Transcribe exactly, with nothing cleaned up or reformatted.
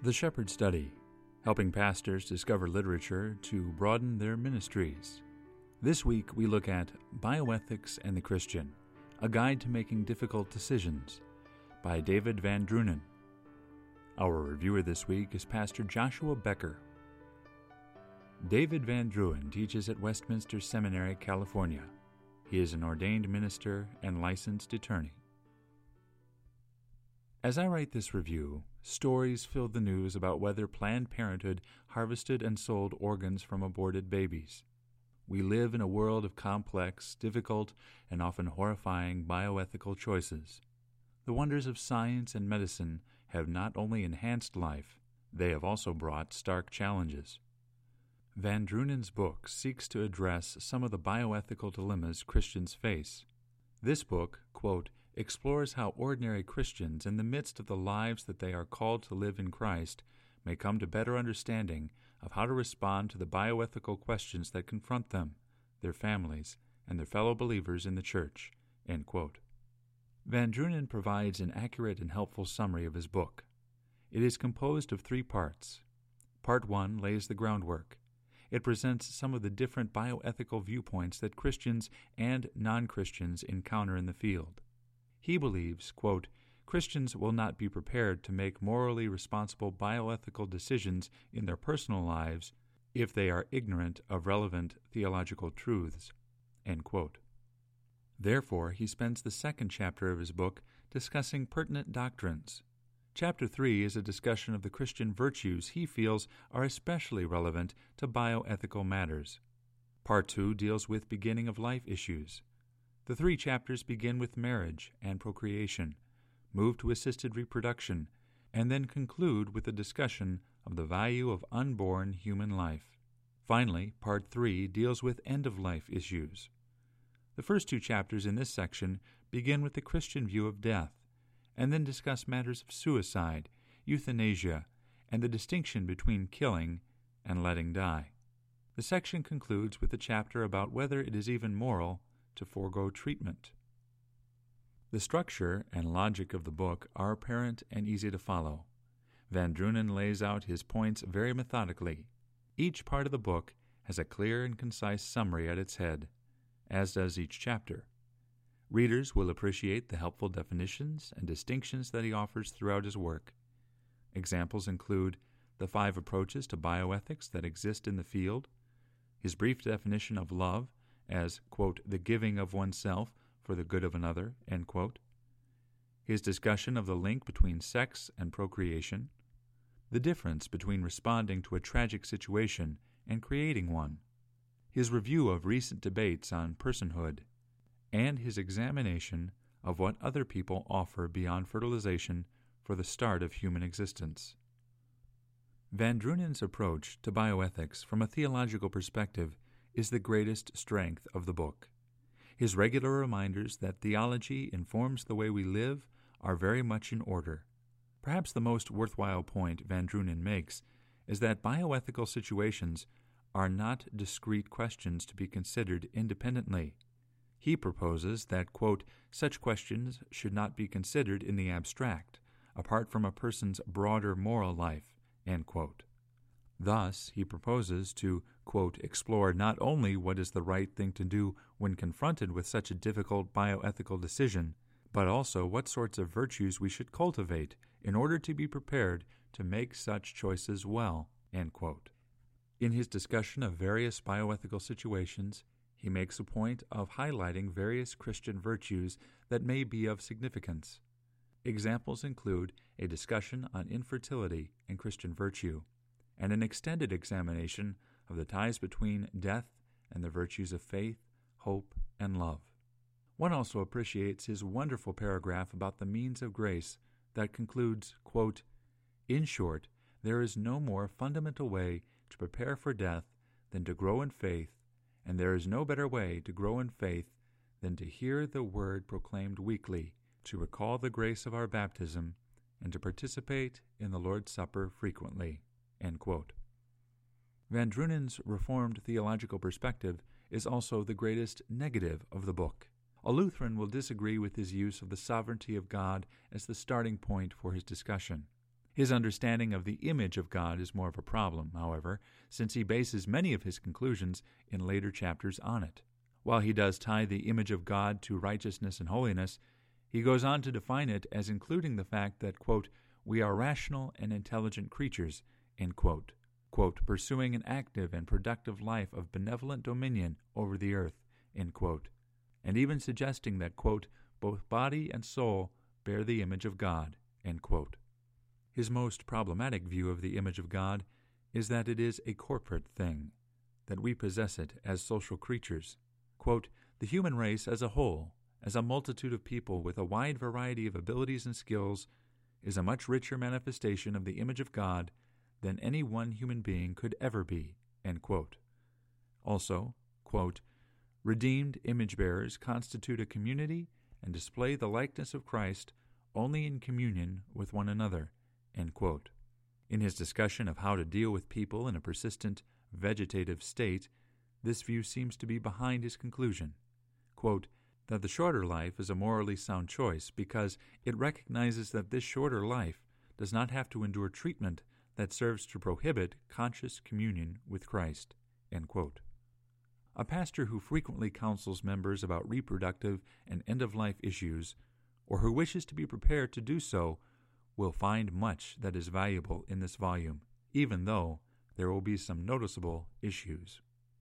The Shepherd Study, helping pastors discover literature to broaden their ministries. This week we look at Bioethics and the Christian, a guide to making difficult decisions, by David Van Drunen. Our reviewer this week is Pastor Joshua Becker. David Van Drunen teaches at Westminster Seminary, California. He is an ordained minister and licensed attorney. As I write this review, stories fill the news about whether Planned Parenthood harvested and sold organs from aborted babies. We live in a world of complex, difficult, and often horrifying bioethical choices. The wonders of science and medicine have not only enhanced life, they have also brought stark challenges. Van Drunen's book seeks to address some of the bioethical dilemmas Christians face. This book, quote, explores how ordinary Christians, in the midst of the lives that they are called to live in Christ, may come to better understanding of how to respond to the bioethical questions that confront them, their families, and their fellow believers in the church, end quote. Van Drunen provides an accurate and helpful summary of his book. It is composed of three parts. Part one lays the groundwork. It presents some of the different bioethical viewpoints that Christians and non-Christians encounter in the field. He believes, quote, Christians will not be prepared to make morally responsible bioethical decisions in their personal lives if they are ignorant of relevant theological truths, end quote. Therefore, he spends the second chapter of his book discussing pertinent doctrines. Chapter three is a discussion of the Christian virtues he feels are especially relevant to bioethical matters. Part two deals with beginning of life issues. The three chapters begin with marriage and procreation, move to assisted reproduction, and then conclude with a discussion of the value of unborn human life. Finally, Part three deals with end-of-life issues. The first two chapters in this section begin with the Christian view of death, and then discuss matters of suicide, euthanasia, and the distinction between killing and letting die. The section concludes with a chapter about whether it is even moral to forego treatment. The structure and logic of the book are apparent and easy to follow. Van Drunen lays out his points very methodically. Each part of the book has a clear and concise summary at its head, as does each chapter. Readers will appreciate the helpful definitions and distinctions that he offers throughout his work. Examples include the five approaches to bioethics that exist in the field, his brief definition of love as, quote, the giving of oneself for the good of another, end quote, his discussion of the link between sex and procreation, the difference between responding to a tragic situation and creating one, his review of recent debates on personhood, and his examination of what other people offer beyond fertilization for the start of human existence. Van Drunen's approach to bioethics from a theological perspective is the greatest strength of the book. His regular reminders that theology informs the way we live are very much in order. Perhaps the most worthwhile point Van Drunen makes is that bioethical situations are not discrete questions to be considered independently. He proposes that, quote, such questions should not be considered in the abstract, apart from a person's broader moral life, end quote. Thus, he proposes to, quote, explore not only what is the right thing to do when confronted with such a difficult bioethical decision, but also what sorts of virtues we should cultivate in order to be prepared to make such choices well, end quote. In his discussion of various bioethical situations, he makes a point of highlighting various Christian virtues that may be of significance. Examples include a discussion on infertility and Christian virtue, and an extended examination of the ties between death and the virtues of faith, hope, and love. One also appreciates his wonderful paragraph about the means of grace that concludes, quote, in short, there is no more fundamental way to prepare for death than to grow in faith, and there is no better way to grow in faith than to hear the word proclaimed weekly, to recall the grace of our baptism, and to participate in the Lord's Supper frequently, end quote. Van Drunen's Reformed theological perspective is also the greatest negative of the book. A Lutheran will disagree with his use of the sovereignty of God as the starting point for his discussion. His understanding of the image of God is more of a problem, however, since he bases many of his conclusions in later chapters on it. While he does tie the image of God to righteousness and holiness, he goes on to define it as including the fact that, quote, we are rational and intelligent creatures, end quote, quote, pursuing an active and productive life of benevolent dominion over the earth, end quote, and even suggesting that, quote, both body and soul bear the image of God, end quote. His most problematic view of the image of God is that it is a corporate thing, that we possess it as social creatures. Quote, the human race as a whole, as a multitude of people with a wide variety of abilities and skills, is a much richer manifestation of the image of God than any one human being could ever be, end quote. Also, quote, redeemed image-bearers constitute a community and display the likeness of Christ only in communion with one another, end quote. In his discussion of how to deal with people in a persistent vegetative state, this view seems to be behind his conclusion, quote, that the shorter life is a morally sound choice because it recognizes that this shorter life does not have to endure treatment that serves to prohibit conscious communion with Christ, end quote. A pastor who frequently counsels members about reproductive and end-of-life issues, or who wishes to be prepared to do so, will find much that is valuable in this volume, even though there will be some noticeable issues.